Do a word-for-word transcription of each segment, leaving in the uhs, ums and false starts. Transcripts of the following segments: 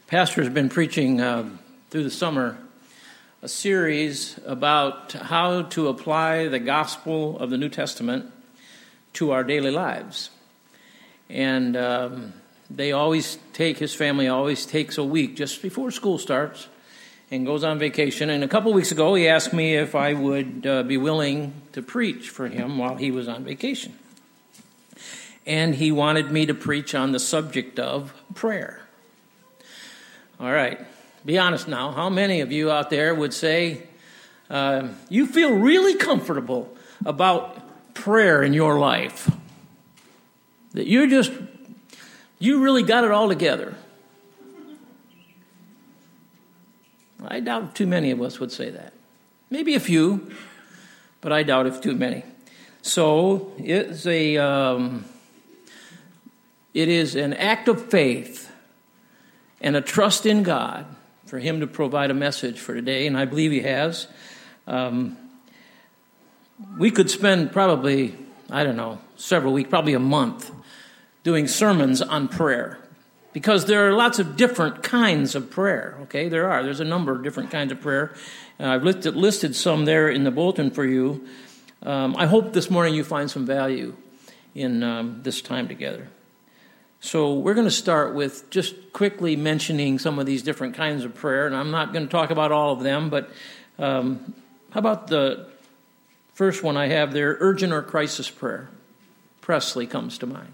Pastor has been preaching uh, through the summer a series about how to apply the gospel of the New Testament to our daily lives. And um, they always take, his family always takes a week just before school starts and goes on vacation. And a couple weeks ago, he asked me if I would uh, be willing to preach for him while he was on vacation. And he wanted me to preach on the subject of prayer. All right, be honest now. How many of you out there would say uh, you feel really comfortable about prayer in your life? That you're just, you really got it all together? I doubt too many of us would say that. Maybe a few, but I doubt if too many. So it's a, um, it is an act of faith and a trust in God for him to provide a message for today, and I believe he has. Um, we could spend probably, I don't know, several weeks, probably a month, doing sermons on prayer, because there are lots of different kinds of prayer, okay? There are. There's a number of different kinds of prayer. And I've listed, listed some there in the bulletin for you. Um, I hope this morning you find some value in um, this time together. So we're going to start with just quickly mentioning some of these different kinds of prayer, and I'm not going to talk about all of them, but um, how about the first one I have there, urgent or crisis prayer? Presley comes to mind.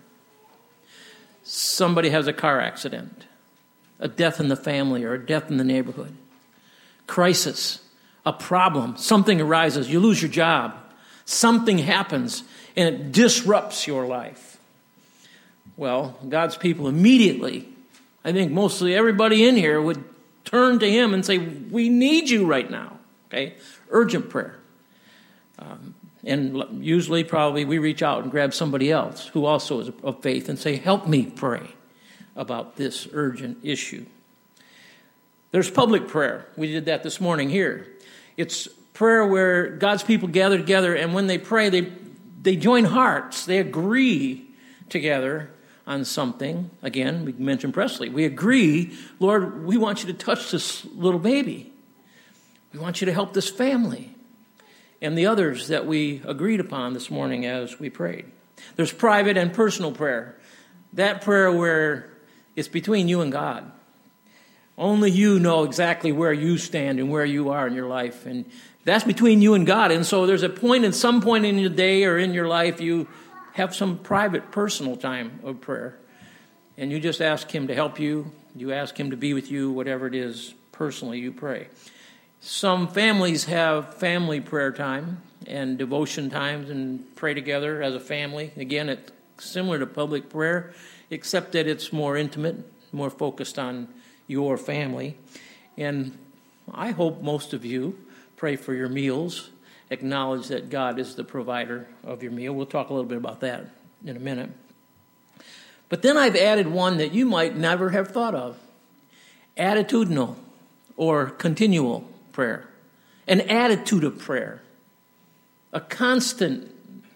Somebody has a car accident, a death in the family or a death in the neighborhood. Crisis, a problem, something arises, you lose your job, something happens, and it disrupts your life. Well, God's people immediately, I think mostly everybody in here would turn to him and say, we need you right now, okay? Urgent prayer. Um, and usually probably we reach out and grab somebody else who also is of faith and say, help me pray about this urgent issue. There's public prayer. We did that this morning here. It's prayer where God's people gather together, and when they pray, they, they join hearts. They agree together on something. Again, we mentioned Presley. We agree, Lord, we want you to touch this little baby. We want you to help this family. And the others that we agreed upon this morning as we prayed. There's private and personal prayer. That prayer where it's between you and God. Only you know exactly where you stand and where you are in your life. And that's between you and God. And so there's a point, at some point in your day or in your life, you have some private, personal time of prayer. And you just ask him to help you. You ask him to be with you, whatever it is, personally you pray. Some families have family prayer time and devotion times and pray together as a family. Again, it's similar to public prayer, except that it's more intimate, more focused on your family. And I hope most of you pray for your meals. Acknowledge that God is the provider of your meal. We'll talk a little bit about that in a minute. But then I've added one that you might never have thought of. Attitudinal or continual prayer. An attitude of prayer. A constant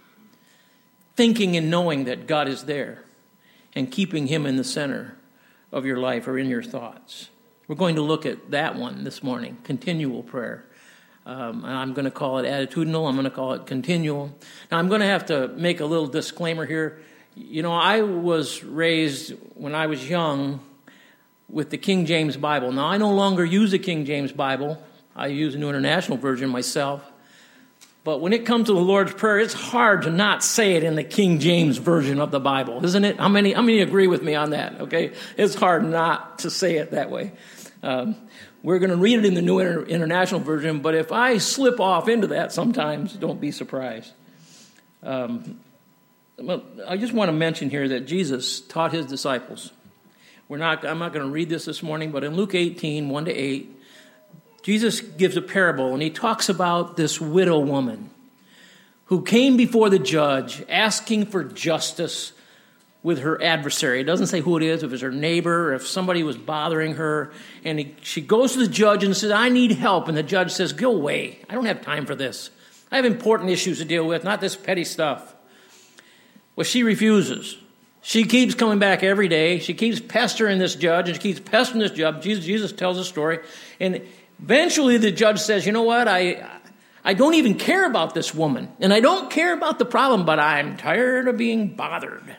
thinking and knowing that God is there and keeping him in the center of your life or in your thoughts. We're going to look at that one this morning, continual prayer. Um, and I'm going to call it attitudinal. I'm going to call it continual. Now, I'm going to have to make a little disclaimer here. You know, I was raised when I was young with the King James Bible. Now, I no longer use the King James Bible. I use a New International Version myself. But when it comes to the Lord's Prayer, it's hard to not say it in the King James Version of the Bible, isn't it? How many, how many agree with me on that, okay? It's hard not to say it that way. Um, we're going to read it in the New Inter- International Version, but if I slip off into that sometimes, don't be surprised. Um, well, I just want to mention here that Jesus taught his disciples. We're not. I'm not going to read this this morning, but in Luke eighteen, one to eight, Jesus gives a parable, and he talks about this widow woman who came before the judge asking for justice with her adversary. It doesn't say who it is, if it's her neighbor, or if somebody was bothering her. And he, she goes to the judge and says, I need help. And the judge says, go away. I don't have time for this. I have important issues to deal with, not this petty stuff. Well, she refuses. She keeps coming back every day. She keeps pestering this judge, and she keeps pestering this judge. Jesus, Jesus tells a story. And eventually the judge says, you know what, I, I don't even care about this woman. And I don't care about the problem, but I'm tired of being bothered.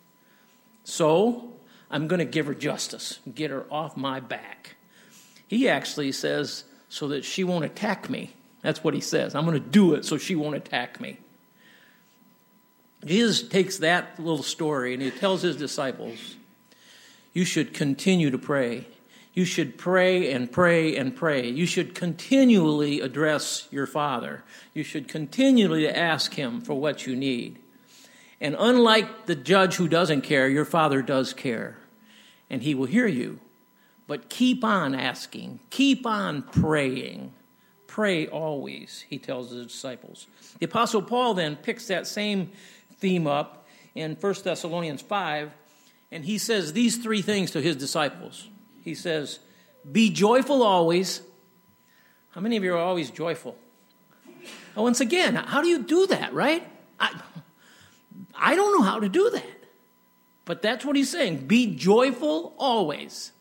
So I'm going to give her justice, get her off my back. He actually says, so that she won't attack me. That's what he says. I'm going to do it so she won't attack me. Jesus takes that little story and he tells his disciples, you should continue to pray. You should pray and pray and pray. You should continually address your Father. You should continually ask him for what you need. And unlike the judge who doesn't care, your Father does care. And he will hear you. But keep on asking. Keep on praying. Pray always, he tells his disciples. The Apostle Paul then picks that same theme up in First Thessalonians five, and he says these three things to his disciples. He says, be joyful always. How many of you are always joyful? Oh, once again, how do you do that, right? I, I don't know how to do that. But that's what he's saying. Be joyful always.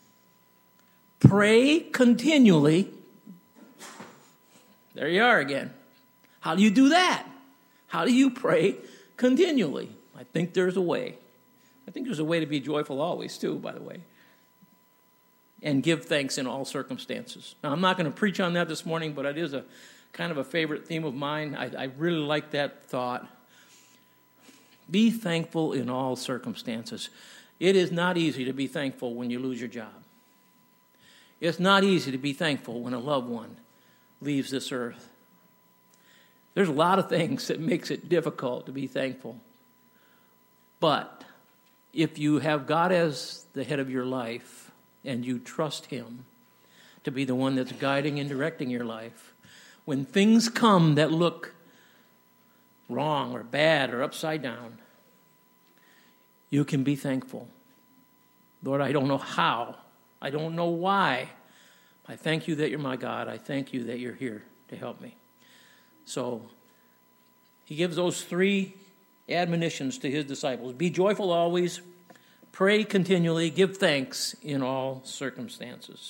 Pray continually. There you are again. How do you do that? How do you pray continually? I think there's a way. I think there's a way to be joyful always, too, by the way. And give thanks in all circumstances. Now, I'm not going to preach on that this morning, but it is a kind of a favorite theme of mine. I, I really like that thought. Be thankful in all circumstances. It is not easy to be thankful when you lose your job. It's not easy to be thankful when a loved one leaves this earth. There's a lot of things that makes it difficult to be thankful. But if you have God as the head of your life and you trust him to be the one that's guiding and directing your life, when things come that look wrong or bad or upside down, you can be thankful. Lord, I don't know how. I don't know why. I thank you that you're my God. I thank you that you're here to help me. So he gives those three admonitions to his disciples. Be joyful always, pray continually, give thanks in all circumstances.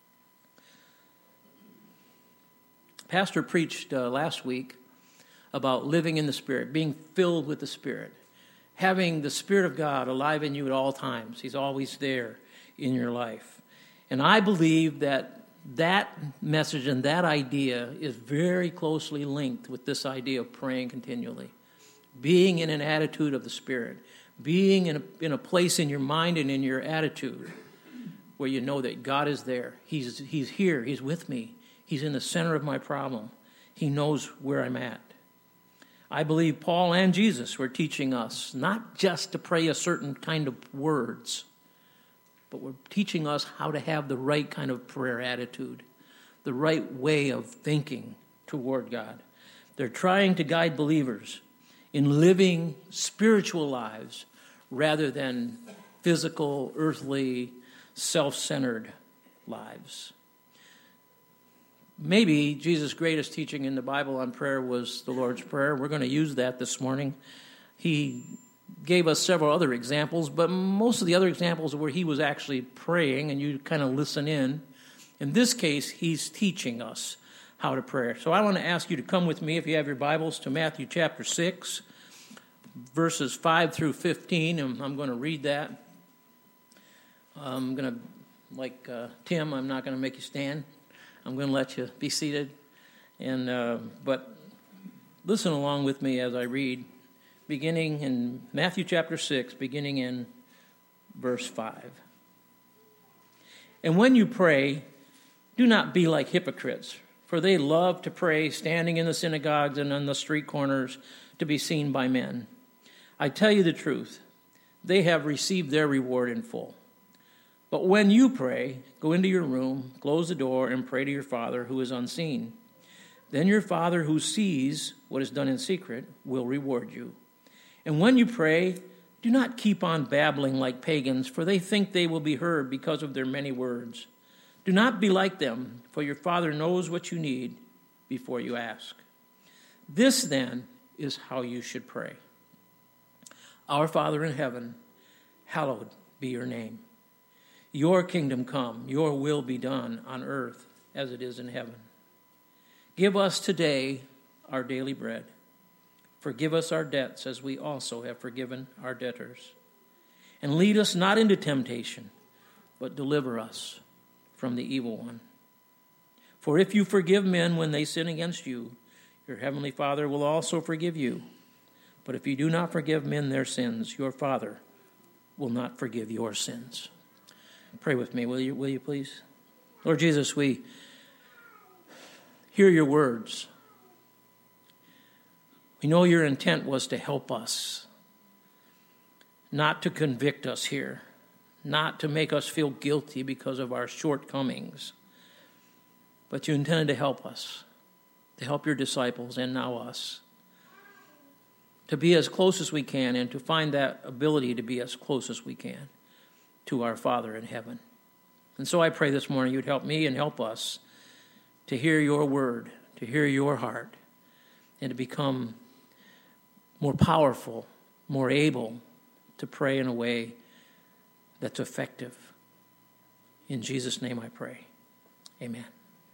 Pastor preached uh, last week about living in the Spirit, being filled with the Spirit, having the Spirit of God alive in you at all times. He's always there in your life. And I believe that that message and that idea is very closely linked with this idea of praying continually. Being in an attitude of the Spirit. Being in a, in a place in your mind and in your attitude where you know that God is there. He's, he's here. He's with me. He's in the center of my problem. He knows where I'm at. I believe Paul and Jesus were teaching us not just to pray a certain kind of words, but we're teaching us how to have the right kind of prayer attitude, the right way of thinking toward God. They're trying to guide believers in living spiritual lives rather than physical, earthly, self-centered lives. Maybe Jesus' greatest teaching in the Bible on prayer was the Lord's Prayer. We're going to use that this morning. He gave us several other examples, but most of the other examples are where he was actually praying and you kind of listen in. In this case, he's teaching us how to pray. So I want to ask you to come with me, if you have your Bibles, to Matthew chapter six, verses five through fifteen, and I'm going to read that. I'm going to, like uh, Tim, I'm not going to make you stand. I'm going to let you be seated, and uh, but listen along with me as I read, beginning in Matthew chapter six, beginning in verse five. And when you pray, do not be like hypocrites, for they love to pray standing in the synagogues and on the street corners to be seen by men. I tell you the truth, they have received their reward in full. But when you pray, go into your room, close the door, and pray to your Father who is unseen. Then your Father who sees what is done in secret will reward you. And when you pray, do not keep on babbling like pagans, for they think they will be heard because of their many words. Do not be like them, for your Father knows what you need before you ask. This, then, is how you should pray. Our Father in heaven, hallowed be your name. Your kingdom come, your will be done on earth as it is in heaven. Give us today our daily bread. Forgive us our debts as we also have forgiven our debtors. And lead us not into temptation, but deliver us from the evil one. For if you forgive men when they sin against you, your heavenly Father will also forgive you. But if you do not forgive men their sins, your Father will not forgive your sins. Pray with me, will you, will you please? Lord Jesus, we hear your words. We know your intent was to help us, not to convict us here, not to make us feel guilty because of our shortcomings, but you intended to help us, to help your disciples and now us, to be as close as we can and to find that ability to be as close as we can to our Father in heaven. And so I pray this morning you'd help me and help us to hear your word, to hear your heart, and to become more powerful, more able to pray in a way that's effective. In Jesus' name I pray. Amen.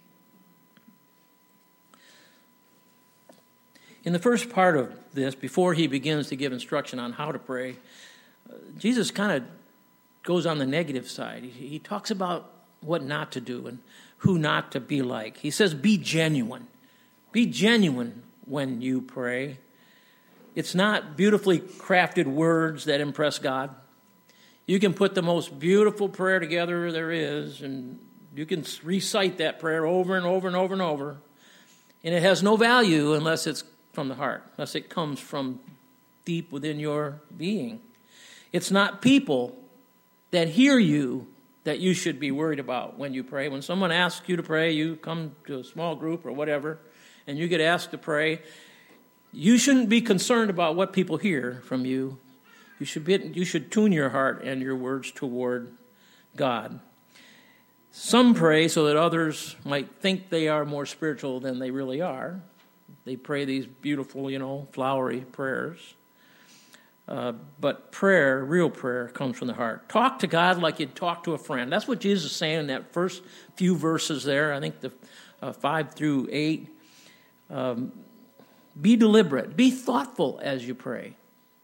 In the first part of this, before he begins to give instruction on how to pray, uh, Jesus kind of goes on the negative side. He, he talks about what not to do and who not to be like. He says, be genuine. Be genuine when you pray. It's not beautifully crafted words that impress God. You can put the most beautiful prayer together there is, and you can recite that prayer over and over and over and over, and it has no value unless it's from the heart, unless it comes from deep within your being. It's not people that hear you that you should be worried about when you pray. When someone asks you to pray, you come to a small group or whatever, and you get asked to pray, you shouldn't be concerned about what people hear from you. You should be, you should tune your heart and your words toward God. Some pray so that others might think they are more spiritual than they really are. They pray these beautiful, you know, flowery prayers. Uh, but prayer, real prayer, comes from the heart. Talk to God like you'd talk to a friend. That's what Jesus is saying in that first few verses there. I think the uh, five through eight. Um, be deliberate. Be thoughtful as you pray.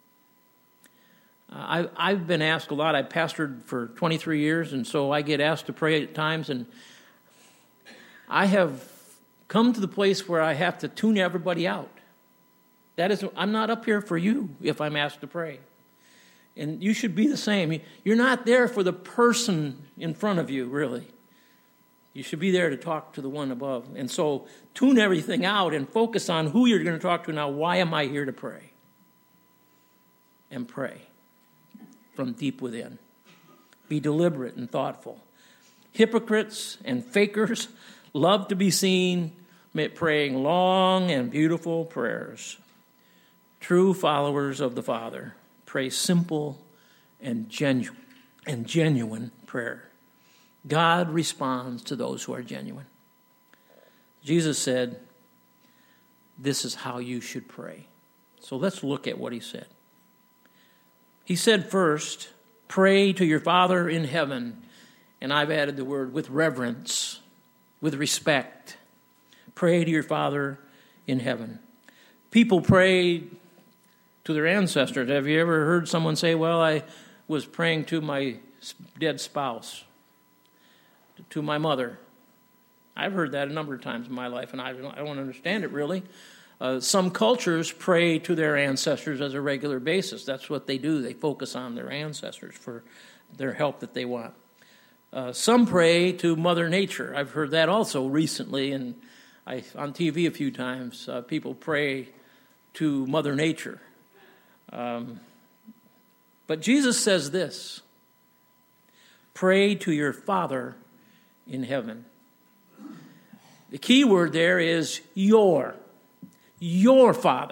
Uh, I, I've been asked a lot. I pastored for twenty-three years, and so I get asked to pray at times, and I have come to the place where I have to tune everybody out. That is, I'm not up here for you if I'm asked to pray. And you should be the same. You're not there for the person in front of you, really. You should be there to talk to the one above. And so tune everything out and focus on who you're going to talk to now. Why am I here to pray? And pray from deep within. Be deliberate and thoughtful. Hypocrites and fakers love to be seen praying long and beautiful prayers. True followers of the Father pray simple and genuine and genuine prayer. God responds to those who are genuine. Jesus said, this is how you should pray. So let's look at what he said. He said first, pray to your Father in heaven. And I've added the word with reverence, with respect. Pray to your Father in heaven. People pray to their ancestors. Have you ever heard someone say, well, I was praying to my dead spouse, to my mother? I've heard that a number of times in my life, and I don't, I don't understand it really. Uh, some cultures pray to their ancestors as a regular basis. That's what they do. They focus on their ancestors for their help that they want. Uh, some pray to Mother Nature. I've heard that also recently, and I, on T V a few times, uh, people pray to Mother Nature. Um, but Jesus says this, pray to your Father in heaven. The key word there is your, your Father.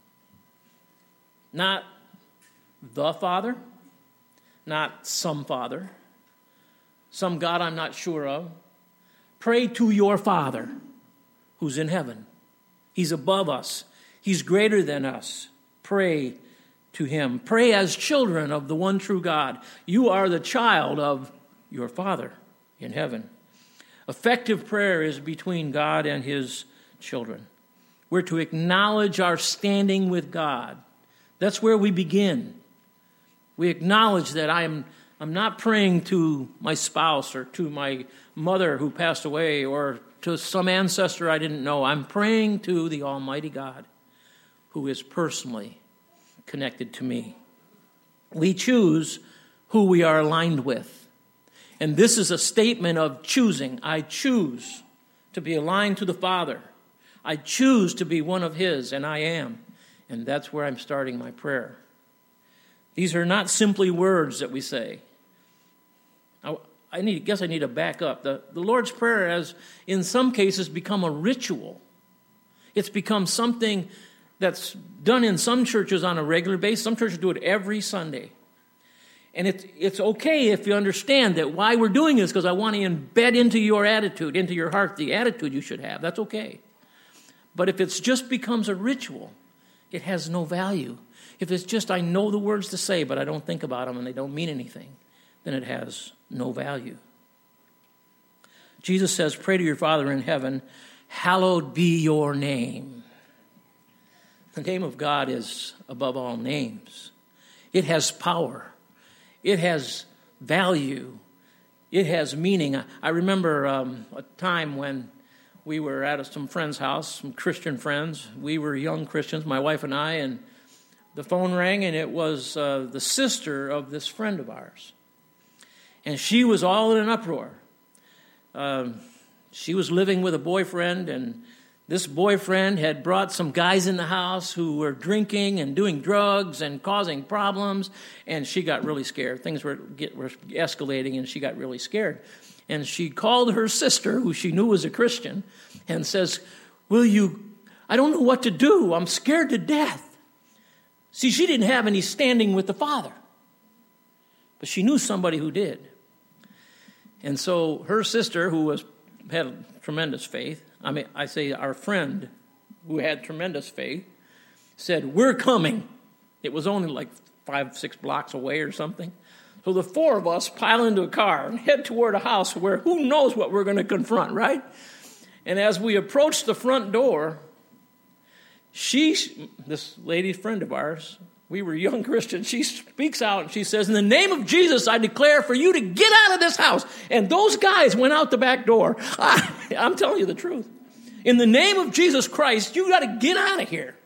Not the Father, not some Father, some God I'm not sure of. Pray to your Father who's in heaven. He's above us. He's greater than us. Pray to him. Pray as children of the one true God. You are the child of your Father in heaven. Effective prayer is between God and his children. We're to acknowledge our standing with God. That's where we begin. We acknowledge that I am I'm not praying to my spouse or to my mother who passed away or to some ancestor I didn't know. I'm praying to the Almighty God who is personally connected to me. We choose who we are aligned with. And this is a statement of choosing. I choose to be aligned to the Father. I choose to be one of his, and I am. And that's where I'm starting my prayer. These are not simply words that we say. I, I need, guess I need to back up. The, the Lord's Prayer has, in some cases, become a ritual. It's become something that's done in some churches on a regular basis. Some churches do it every Sunday. And it's, it's okay if you understand that why we're doing this, because I want to embed into your attitude, into your heart, the attitude you should have. That's okay. But if it just becomes a ritual, it has no value. If it's just I know the words to say, but I don't think about them and they don't mean anything, then it has no value. Jesus says, pray to your Father in heaven, hallowed be your name. The name of God is above all names. It has power. It has value. It has meaning. I remember um, a time when we were at some friend's house, some Christian friends. We were young Christians, my wife and I, and the phone rang, and it was uh, the sister of this friend of ours. And she was all in an uproar. Um, she was living with a boyfriend, and this boyfriend had brought some guys in the house who were drinking and doing drugs and causing problems, and she got really scared. Things were, get, were escalating, and she got really scared. And she called her sister, who she knew was a Christian, and says, will you, I don't know what to do. I'm scared to death. See, she didn't have any standing with the Father, but she knew somebody who did. And so her sister, who was had tremendous faith, I mean, I say our friend who had tremendous faith, said, we're coming. It was only like five, six blocks away or something. So the four of us pile into a car and head toward a house where who knows what we're going to confront, right? And as we approach the front door, she, this lady friend of ours, we were young Christians, she speaks out and she says, in the name of Jesus, I declare for you to get out of this house. And those guys went out the back door. I, I'm telling you the truth. In the name of Jesus Christ, you got to get out of here.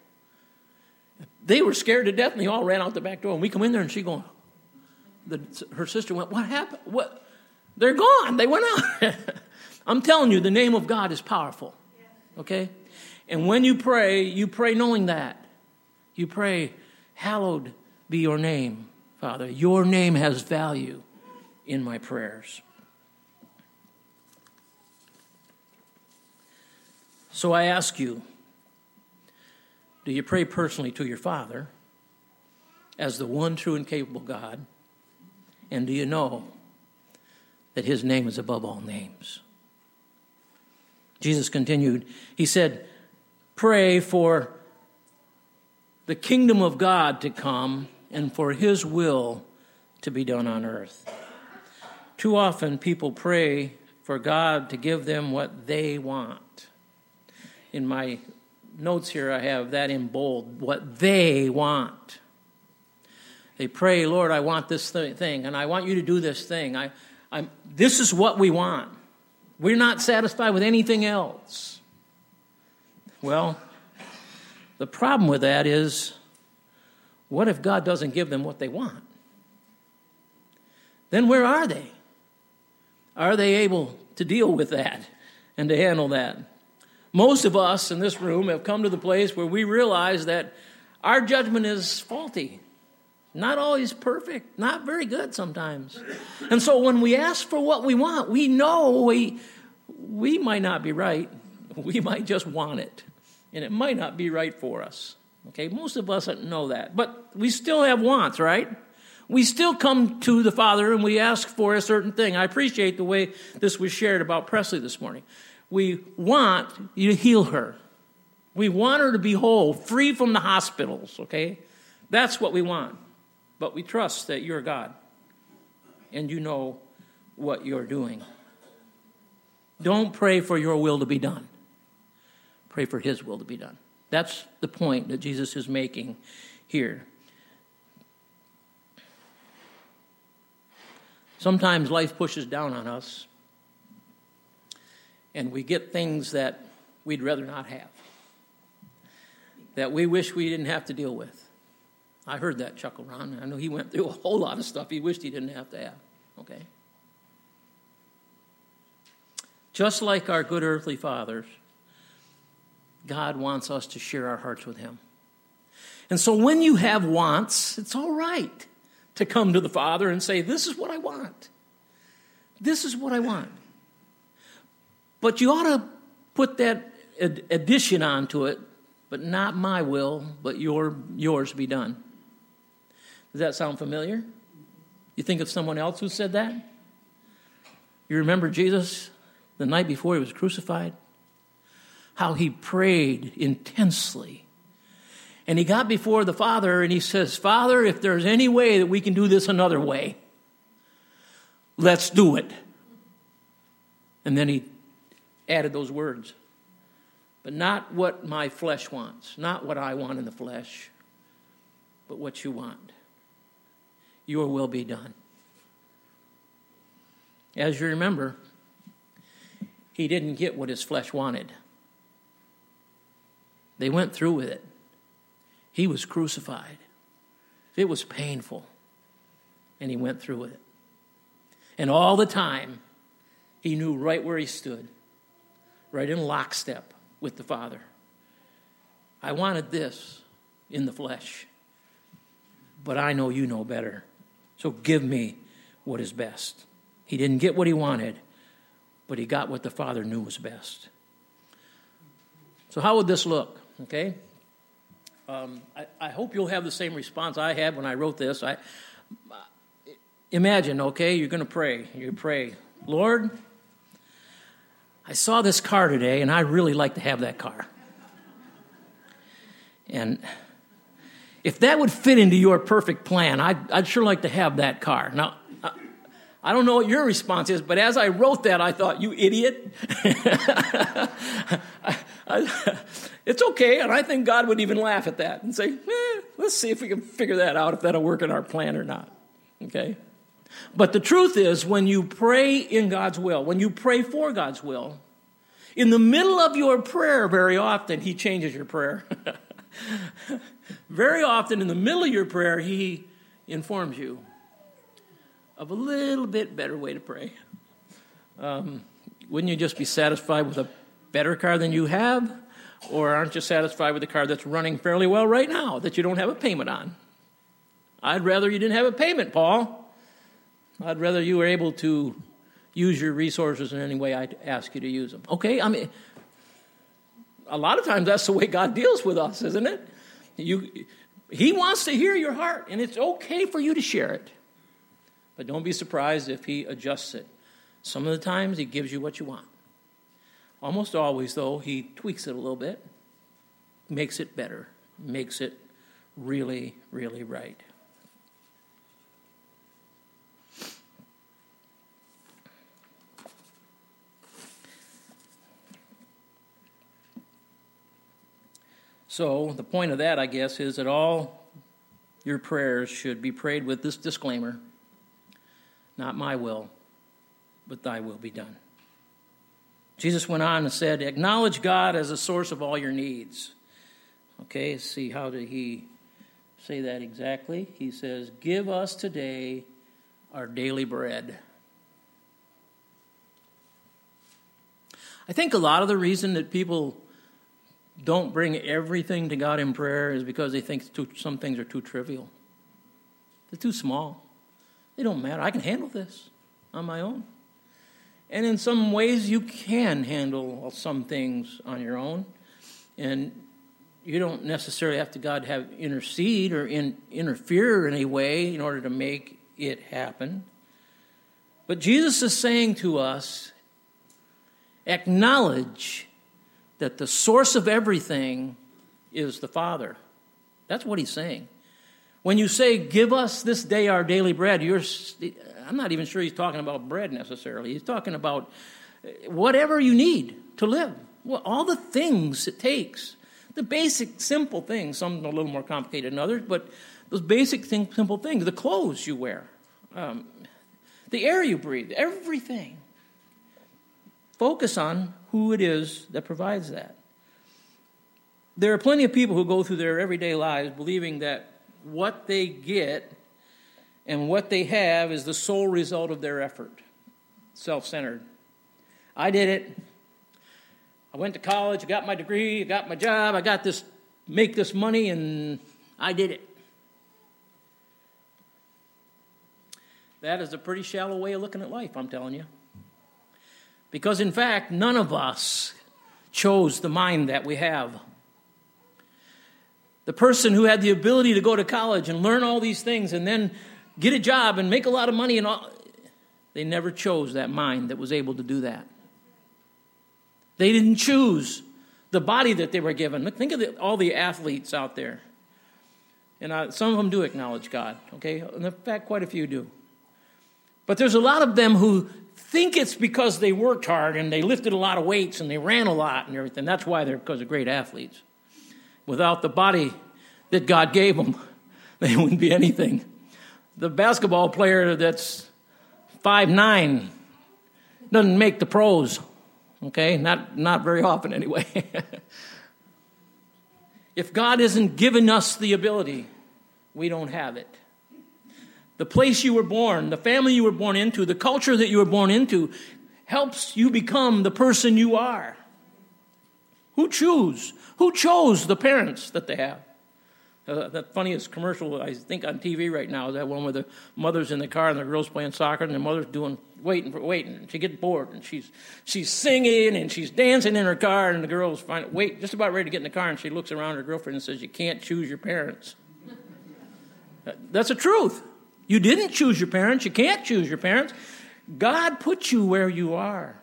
They were scared to death and they all ran out the back door. And we come in there and she going, the, her sister went, what happened? What? They're gone. They went out. I'm telling you, the name of God is powerful. Okay? And when you pray, you pray knowing that. You pray, hallowed be your name, Father. Your name has value in my prayers. So I ask you, do you pray personally to your Father as the one true and capable God? And do you know that his name is above all names? Jesus continued, he said, pray for the kingdom of God to come and for his will to be done on earth. Too often people pray for God to give them what they want. In my notes here, I have that in bold, what they want. They pray, Lord, I want this thing, and I want you to do this thing. I, I'm, this is what we want. We're not satisfied with anything else. Well, the problem with that is, what if God doesn't give them what they want? Then where are they? Are they able to deal with that and to handle that? Most of us in this room have come to the place where we realize that our judgment is faulty. Not always perfect, not very good sometimes. And so when we ask for what we want, we know we, we might not be right. We might just want it. And it might not be right for us. Okay, most of us know that. But we still have wants, right? We still come to the Father and we ask for a certain thing. I appreciate the way this was shared about Presley this morning. We want you to heal her. We want her to be whole, free from the hospitals, okay? That's what we want. But we trust that you're God and you know what you're doing. Don't pray for your will to be done. Pray for his will to be done. That's the point that Jesus is making here. Sometimes life pushes down on us, and we get things that we'd rather not have, that we wish we didn't have to deal with. I heard that chuckle, Ron. I know he went through a whole lot of stuff he wished he didn't have to have. Okay? Just like our good earthly fathers, God wants us to share our hearts with him. And so when you have wants, it's all right to come to the Father and say, this is what I want. This is what I want. But you ought to put that ad- addition onto it, but not my will, but your yours be done. Does that sound familiar? You think of someone else who said that? You remember Jesus the night before he was crucified? How he prayed intensely. And he got before the Father and he says, Father, if there's any way that we can do this another way, let's do it. And then he added those words. But not what my flesh wants, not what I want in the flesh, but what you want. Your will be done. As you remember, he didn't get what his flesh wanted. They went through with it. He was crucified. It was painful. And he went through with it. And all the time, he knew right where he stood, right in lockstep with the Father. I wanted this in the flesh, but I know you know better. So give me what is best. He didn't get what he wanted, but he got what the Father knew was best. So how would this look? Okay? Um, I, I hope you'll have the same response I had when I wrote this. I imagine, okay, you're going to pray. You pray, Lord, I saw this car today, and I really like to have that car. And if that would fit into your perfect plan, I'd, I'd sure like to have that car. Now, I, I don't know what your response is, but as I wrote that, I thought, you idiot. I, I, it's okay, and I think God would even laugh at that and say, eh, let's see if we can figure that out, if that'll work in our plan or not. Okay? But the truth is, when you pray in God's will, when you pray for God's will, in the middle of your prayer, very often, he changes your prayer. Very often, in the middle of your prayer, he informs you of a little bit better way to pray. Um, wouldn't you just be satisfied with a better car than you have? Or aren't you satisfied with a car that's running fairly well right now that you don't have a payment on? I'd rather you didn't have a payment, Paul. I'd rather you were able to use your resources in any way I ask you to use them. Okay, I mean, a lot of times that's the way God deals with us, isn't it? You, he wants to hear your heart, and it's okay for you to share it. But don't be surprised if he adjusts it. Some of the times he gives you what you want. Almost always, though, he tweaks it a little bit, makes it better, makes it really, really right. So the point of that, I guess, is that all your prayers should be prayed with this disclaimer: not my will, but thy will be done. Jesus went on and said, acknowledge God as the source of all your needs. Okay, let's see, how did he say that exactly? He says, give us today our daily bread. I think a lot of the reason that people don't bring everything to God in prayer is because they think too, some things are too trivial. They're too small. They don't matter. I can handle this on my own. And in some ways, you can handle some things on your own. And you don't necessarily have to God have intercede or in, interfere in any way in order to make it happen. But Jesus is saying to us, acknowledge that the source of everything is the Father. That's what he's saying. When you say, give us this day our daily bread, you're, I'm not even sure he's talking about bread necessarily. He's talking about whatever you need to live. Well, all the things it takes. The basic, simple things. Some a little more complicated than others, but those basic, thing, simple things. The clothes you wear. Um, the air you breathe. Everything. Focus on who it is that provides that. There are plenty of people who go through their everyday lives believing that what they get and what they have is the sole result of their effort. Self-centered. I did it. I went to college, I got my degree, I got my job, I got this, make this money, and I did it. That is a pretty shallow way of looking at life, I'm telling you. Because in fact, none of us chose the mind that we have. The person who had the ability to go to college and learn all these things and then get a job and make a lot of money, and all, they never chose that mind that was able to do that. They didn't choose the body that they were given. Think of the, all the athletes out there. And I, some of them do acknowledge God, okay? And in fact, quite a few do. But there's a lot of them who think it's because they worked hard and they lifted a lot of weights and they ran a lot and everything. That's why they're because of great athletes. Without the body that God gave them, they wouldn't be anything. The basketball player that's five nine doesn't make the pros, okay? Not, not very often anyway. If God isn't giving us the ability, we don't have it. The place you were born, the family you were born into, the culture that you were born into helps you become the person you are. Who choose? Who chose the parents that they have? Uh, the funniest commercial, I think, on T V right now is that one where the mother's in the car and the girl's playing soccer and the mother's doing waiting for waiting. And she gets bored and she's she's singing and she's dancing in her car and the girl's fine, wait just about ready to get in the car and she looks around at her girlfriend and says, "You can't choose your parents." That's the truth. You didn't choose your parents. You can't choose your parents. God put you where you are.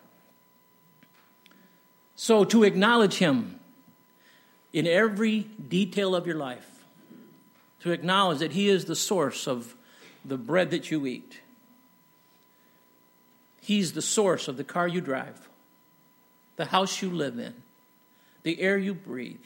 So to acknowledge Him in every detail of your life, to acknowledge that He is the source of the bread that you eat. He's the source of the car you drive, the house you live in, the air you breathe.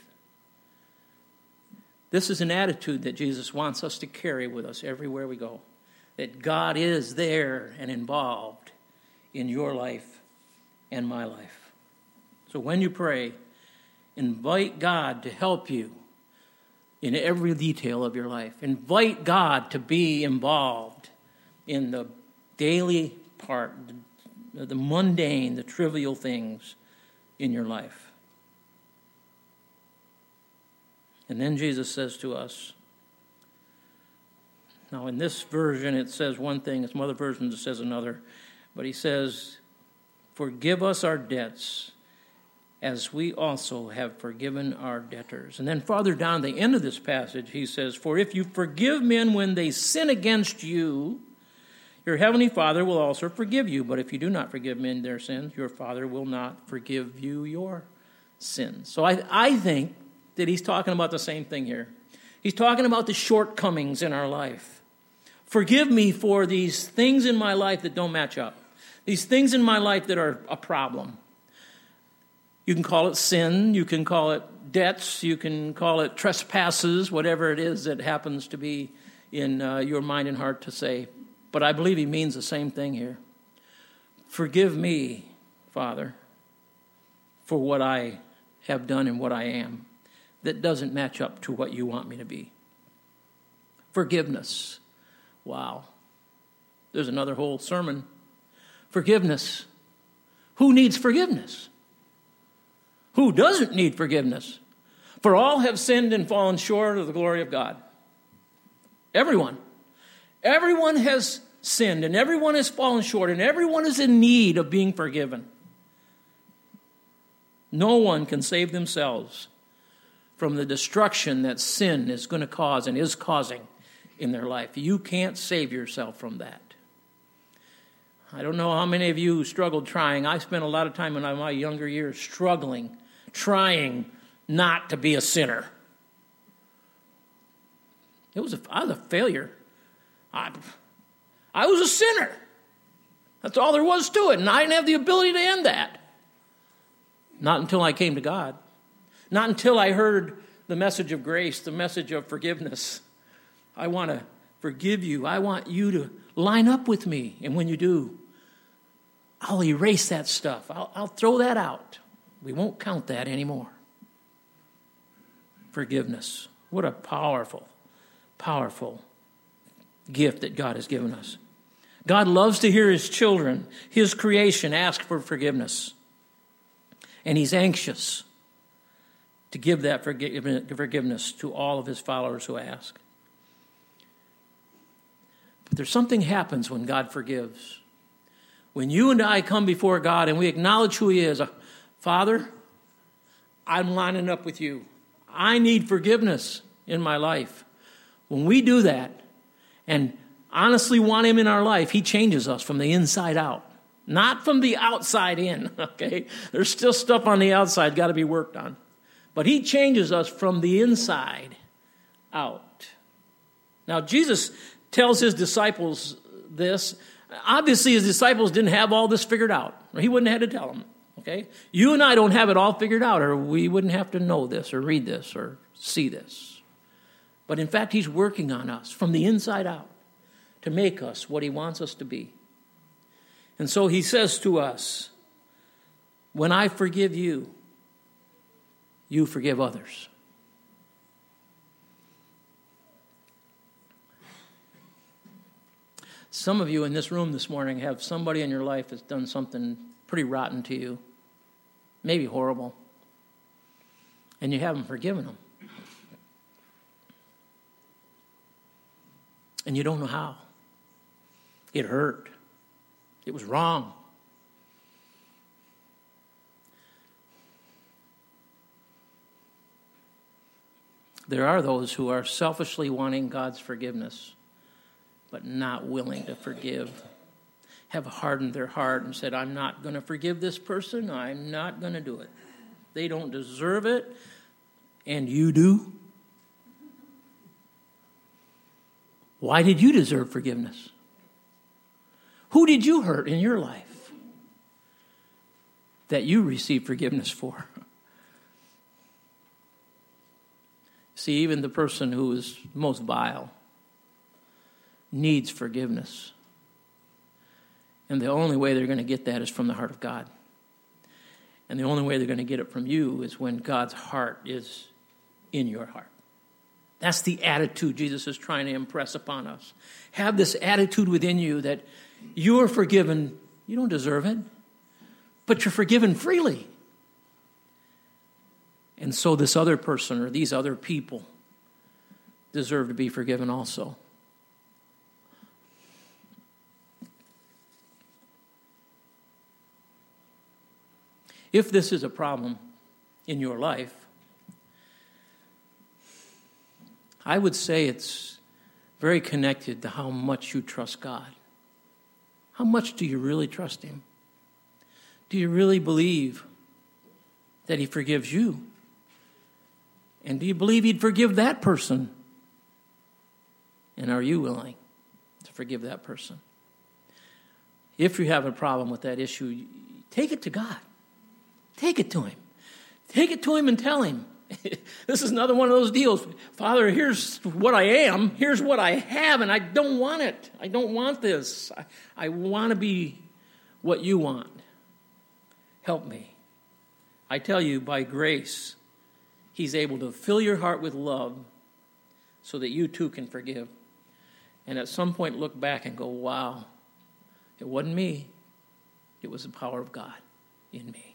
This is an attitude that Jesus wants us to carry with us everywhere we go, that God is there and involved in your life and my life. So when you pray, invite God to help you in every detail of your life. Invite God to be involved in the daily part, the, the mundane, the trivial things in your life. And then Jesus says to us, now in this version it says one thing, in some other versions it says another, but He says, forgive us our debts as we also have forgiven our debtors. And then farther down the end of this passage, He says, for if you forgive men when they sin against you, your heavenly Father will also forgive you. But if you do not forgive men their sins, your Father will not forgive you your sins. So I, I think that He's talking about the same thing here. He's talking about the shortcomings in our life. Forgive me for these things in my life that don't match up. These things in my life that are a problem. You can call it sin, you can call it debts, you can call it trespasses, whatever it is that happens to be in uh, your mind and heart to say. But I believe He means the same thing here. Forgive me, Father, for what I have done and what I am that doesn't match up to what you want me to be. Forgiveness. Wow. There's another whole sermon. Forgiveness. Who needs forgiveness? Who doesn't need forgiveness? For all have sinned and fallen short of the glory of God. Everyone. Everyone has sinned and everyone has fallen short and everyone is in need of being forgiven. No one can save themselves from the destruction that sin is going to cause and is causing in their life. You can't save yourself from that. I don't know how many of you struggled trying. I spent a lot of time in my younger years struggling, trying not to be a sinner. It was a, I was a failure. I, I was a sinner. That's all there was to it, and I didn't have the ability to end that. Not until I came to God. Not until I heard the message of grace, the message of forgiveness. I want to forgive you. I want you to line up with me. And when you do, I'll erase that stuff. I'll, I'll throw that out. We won't count that anymore. Forgiveness. What a powerful, powerful gift that God has given us. God loves to hear his children, his creation, ask for forgiveness. And he's anxious to give that forgiveness to all of his followers who ask. But there's something happens when God forgives. When you and I come before God and we acknowledge who he is, Father, I'm lining up with you. I need forgiveness in my life. When we do that and honestly want him in our life, he changes us from the inside out, not from the outside in, okay? There's still stuff on the outside got to be worked on. But he changes us from the inside out. Now, Jesus tells his disciples this. Obviously, his disciples didn't have all this figured out. He wouldn't have had to tell them, okay? You and I don't have it all figured out, or we wouldn't have to know this or read this or see this. But in fact, he's working on us from the inside out to make us what he wants us to be. And so he says to us, when I forgive you, you forgive others. Some of you in this room this morning have somebody in your life that's done something pretty rotten to you, maybe horrible, and you haven't forgiven them. And you don't know how. It hurt. It was wrong. There are those who are selfishly wanting God's forgiveness, but not willing to forgive, have hardened their heart and said, I'm not going to forgive this person. I'm not going to do it. They don't deserve it, and you do. Why did you deserve forgiveness? Who did you hurt in your life that you received forgiveness for? See, even the person who is most vile needs forgiveness. And the only way they're going to get that is from the heart of God. And the only way they're going to get it from you is when God's heart is in your heart. That's the attitude Jesus is trying to impress upon us. Have this attitude within you that you are forgiven. You don't deserve it, but you're forgiven freely. And so this other person or these other people deserve to be forgiven also. If this is a problem in your life, I would say it's very connected to how much you trust God. How much do you really trust him? Do you really believe that he forgives you? And do you believe he'd forgive that person? And are you willing to forgive that person? If you have a problem with that issue, take it to God. Take it to him. Take it to him and tell him. This is another one of those deals. Father, here's what I am. Here's what I have, and I don't want it. I don't want this. I, I want to be what you want. Help me. I tell you, by grace, he's able to fill your heart with love so that you too can forgive. And at some point look back and go, wow, it wasn't me. It was the power of God in me.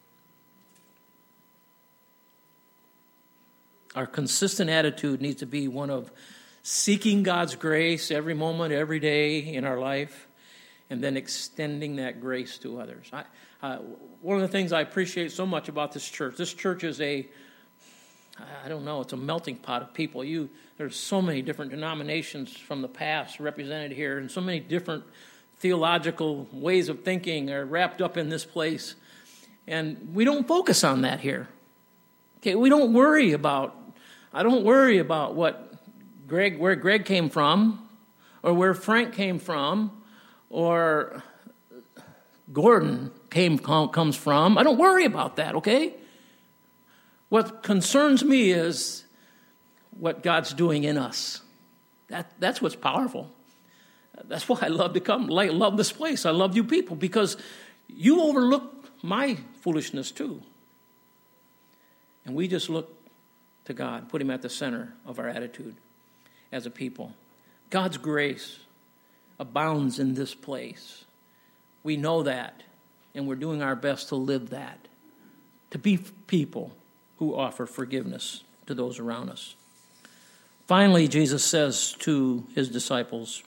Our consistent attitude needs to be one of seeking God's grace every moment, every day in our life, and then extending that grace to others. I, uh, one of the things I appreciate so much about this church, this church is a, I don't know, it's a melting pot of people. You, there's so many different denominations from the past represented here, and so many different theological ways of thinking are wrapped up in this place. And we don't focus on that here. Okay, we don't worry about, I don't worry about what Greg, where Greg came from, or where Frank came from, or Gordon came comes from. I don't worry about that, okay? What concerns me is what God's doing in us. That, that's what's powerful. That's why I love to come. I love this place. I love you people because you overlook my foolishness too. And we just look to God, put him at the center of our attitude as a people. God's grace abounds in this place. We know that, and we're doing our best to live that, to be people who offer forgiveness to those around us. Finally, Jesus says to his disciples,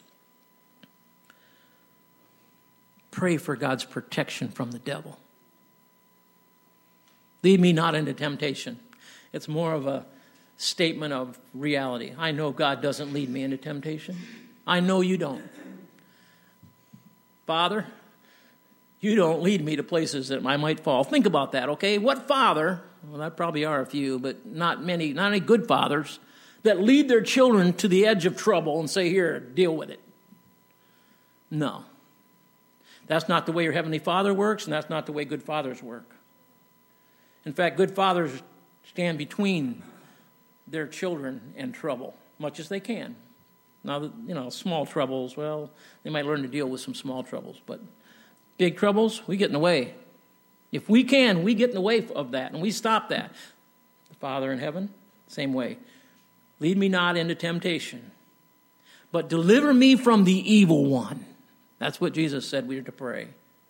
pray for God's protection from the devil. Lead me not into temptation. It's more of a statement of reality. I know God doesn't lead me into temptation. I know you don't. Father, you don't lead me to places that I might fall. Think about that, okay? What father, well, there probably are a few, but not many, not any good fathers, that lead their children to the edge of trouble and say, here, deal with it. No. That's not the way your Heavenly Father works, and that's not the way good fathers work. In fact, good fathers stand between their children and trouble, much as they can. Now, you know, small troubles, well, they might learn to deal with some small troubles, but big troubles, we get in the way. If we can, we get in the way of that, and we stop that. The Father in heaven, same way. Lead me not into temptation, but deliver me from the evil one. That's what Jesus said we are to pray.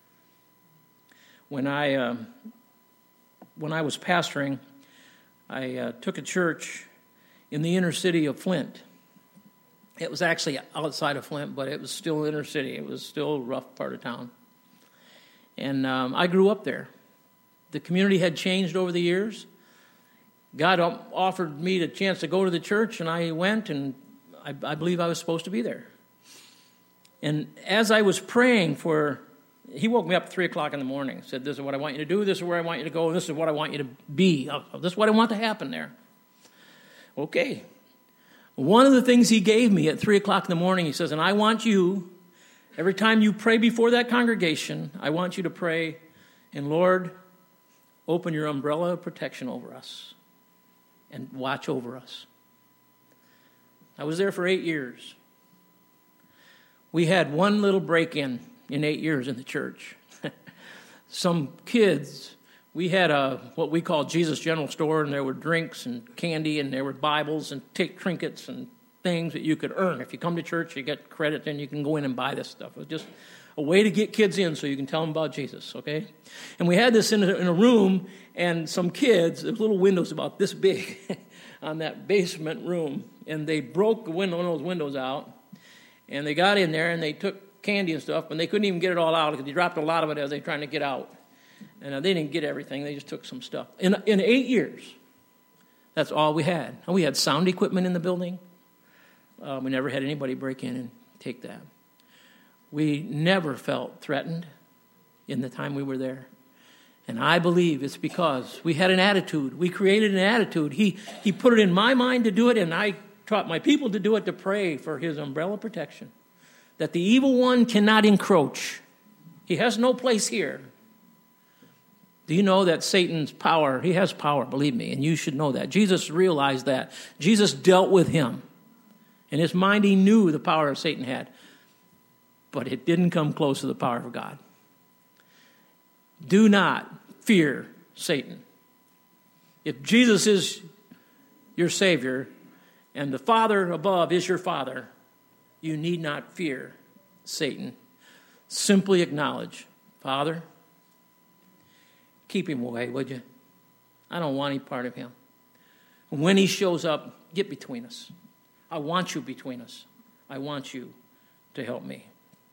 When I uh, when I was pastoring, I uh, took a church in the inner city of Flint. It was actually outside of Flint, but it was still inner city. It was still a rough part of town. And um, I grew up there. The community had changed over the years. God offered me the chance to go to the church, and I went, and I, I believe I was supposed to be there. And as I was praying for, he woke me up at three o'clock in the morning, said, this is what I want you to do, this is where I want you to go, and this is what I want you to be. This is what I want to happen there. Okay. One of the things he gave me at three o'clock in the morning, he says, and I want you, every time you pray before that congregation, I want you to pray, and Lord, open your umbrella of protection over us and watch over us. I was there for eight years. We had one little break-in in eight years in the church. Some kids, we had a what we call Jesus General Store, and there were drinks and candy, and there were Bibles and t- trinkets and things that you could earn. If you come to church, you get credit, and you can go in and buy this stuff. It was just a way to get kids in so you can tell them about Jesus, okay? And we had this in a, in a room, and some kids, there was little windows about this big on that basement room, and they broke the window, one of those windows out, and they got in there, and they took candy and stuff, and they couldn't even get it all out because they dropped a lot of it as they were trying to get out. And uh, they didn't get everything. They just took some stuff. In, in eight years, that's all we had. And we had sound equipment in the building. Uh, we never had anybody break in and take that. We never felt threatened in the time we were there. And I believe it's because we had an attitude. We created an attitude. He, he put it in my mind to do it, and I taught my people to do it, to pray for his umbrella protection, that the evil one cannot encroach. He has no place here. Do you know that Satan's power, he has power, believe me, and you should know that. Jesus realized that. Jesus dealt with him. In his mind, he knew the power Satan had, but it didn't come close to the power of God. Do not fear Satan. If Jesus is your Savior and the Father above is your Father, you need not fear Satan. Simply acknowledge, Father, keep him away, would you? I don't want any part of him. When he shows up, get between us. I want you between us. I want you to help me.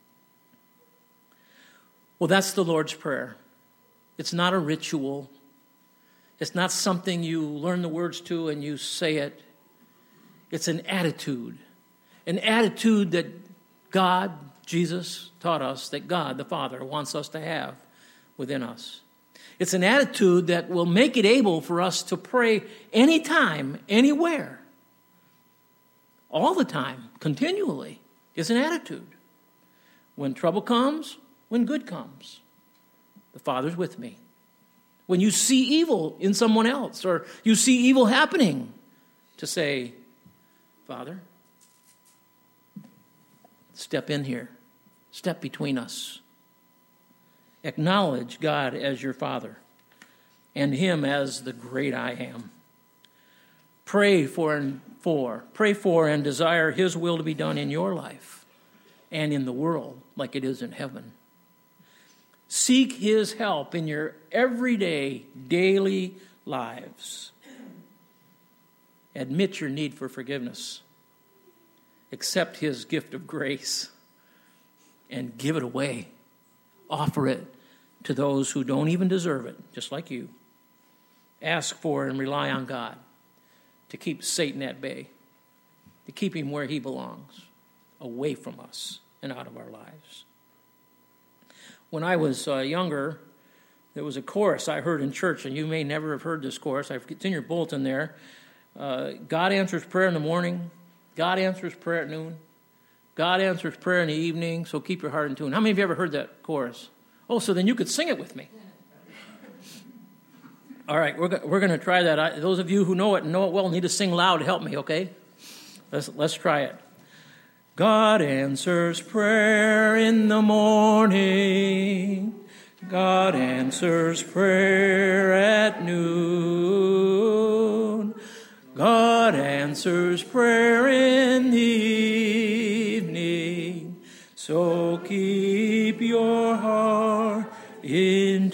Well, that's the Lord's Prayer. It's not a ritual. It's not something you learn the words to and you say it. It's an attitude. An attitude that God, Jesus, taught us that God, the Father, wants us to have within us. It's an attitude that will make it able for us to pray anytime, anywhere. all the time, continually, is an attitude. When trouble comes, when good comes, the Father's with me. When you see evil in someone else, or you see evil happening, to say, Father, step in here. Step between us. Acknowledge God as your Father and Him as the great I am. Pray for and for, pray for and desire His will to be done in your life and in the world like it is in heaven. Seek His help in your everyday, daily lives. Admit your need for forgiveness. Accept His gift of grace and give it away. Offer it to those who don't even deserve it, just like you. Ask for and rely on God to keep Satan at bay, to keep him where he belongs, away from us and out of our lives. When I was uh, younger, there was a chorus I heard in church, and you may never have heard this chorus. It's in your bulletin there. Uh, God answers prayer in the morning. God answers prayer at noon. God answers prayer in the evening, so keep your heart in tune. How many of you ever heard that chorus? Oh, so then you could sing it with me. All right, we're, we're going to try that. I, those of you who know it and know it well need to sing loud to help me, okay? Let's, let's try it. God answers prayer in the morning. God answers prayer at noon. God answers prayer in the evening. So keep your heart in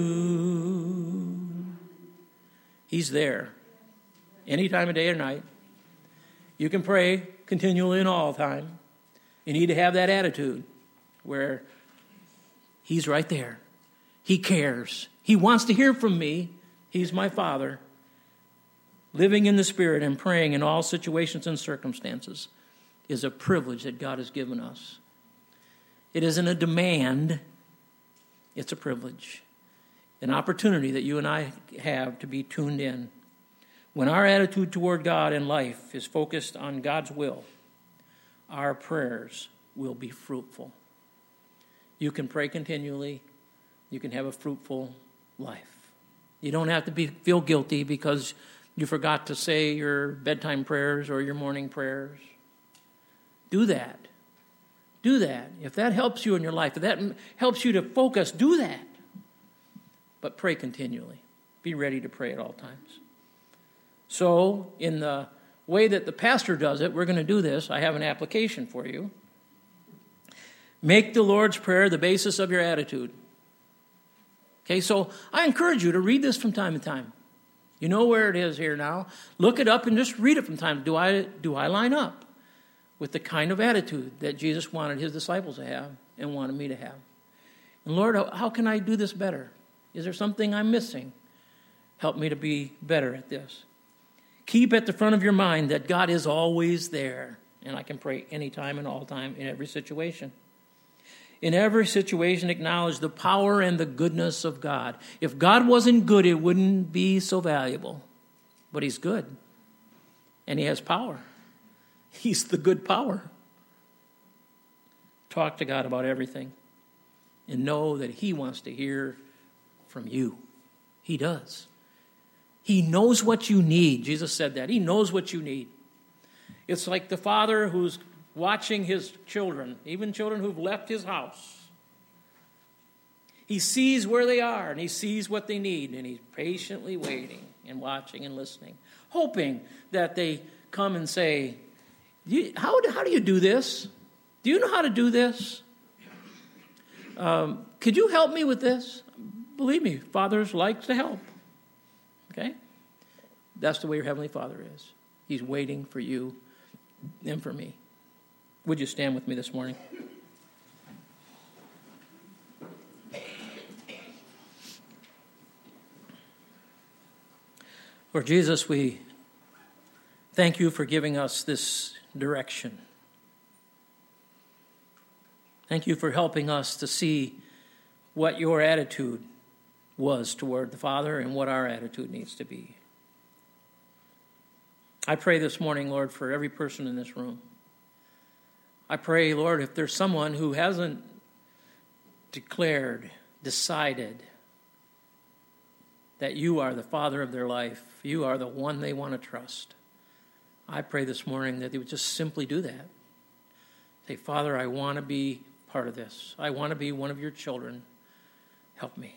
tune. He's there any time of day or night. You can pray continually and all time. You need to have that attitude where He's right there. He cares. He wants to hear from me. He's my Father. Living in the Spirit and praying in all situations and circumstances is a privilege that God has given us. It isn't a demand. It's a privilege. An opportunity that you and I have to be tuned in. When our attitude toward God and life is focused on God's will, our prayers will be fruitful. You can pray continually. You can have a fruitful life. You don't have to be feel guilty because you forgot to say your bedtime prayers or your morning prayers. Do that. Do that. If that helps you in your life, if that helps you to focus, do that. But pray continually. Be ready to pray at all times. So, in the way that the pastor does it, we're going to do this. I have an application for you. Make the Lord's Prayer the basis of your attitude. Okay, so I encourage you to read this from time to time. You know where it is here now. Look it up and just read it from time. Do I do I line up with the kind of attitude that Jesus wanted his disciples to have and wanted me to have? And Lord, how, how can I do this better? Is there something I'm missing? Help me to be better at this. Keep at the front of your mind that God is always there, and I can pray anytime and all time in every situation. In every situation, acknowledge the power and the goodness of God. If God wasn't good, it wouldn't be so valuable. But He's good, and He has power. He's the good power. Talk to God about everything, and know that He wants to hear from you. He does. He knows what you need. Jesus said that. He knows what you need. It's like the father who's watching his children, even children who've left his house. He sees where they are, and he sees what they need, and he's patiently waiting and watching and listening, hoping that they come and say, how, how do you do this? Do you know how to do this? Um, could you help me with this? Believe me, fathers like to help. Okay? That's the way your Heavenly Father is. He's waiting for you and for me. Would you stand with me this morning? Lord Jesus, we thank you for giving us this direction. Thank you for helping us to see what your attitude was toward the Father and what our attitude needs to be. I pray this morning, Lord, for every person in this room. I pray, Lord, if there's someone who hasn't declared, decided that you are the Father of their life, you are the one they want to trust, I pray this morning that they would just simply do that. Say, Father, I want to be part of this. I want to be one of your children. Help me.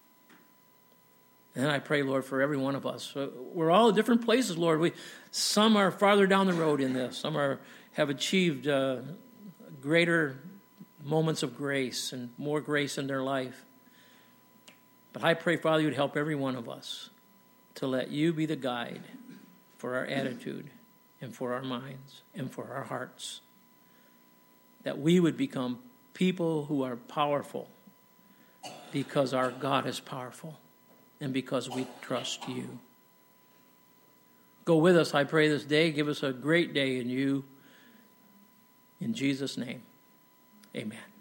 And I pray, Lord, for every one of us. We're all at different places, Lord. We, some are farther down the road in this. Some are have achieved uh, greater moments of grace and more grace in their life. But I pray, Father, you'd help every one of us to let you be the guide for our attitude and for our minds and for our hearts. That we would become people who are powerful because our God is powerful and because we trust you. Go with us, I pray, this day. Give us a great day in you. In Jesus' name, amen.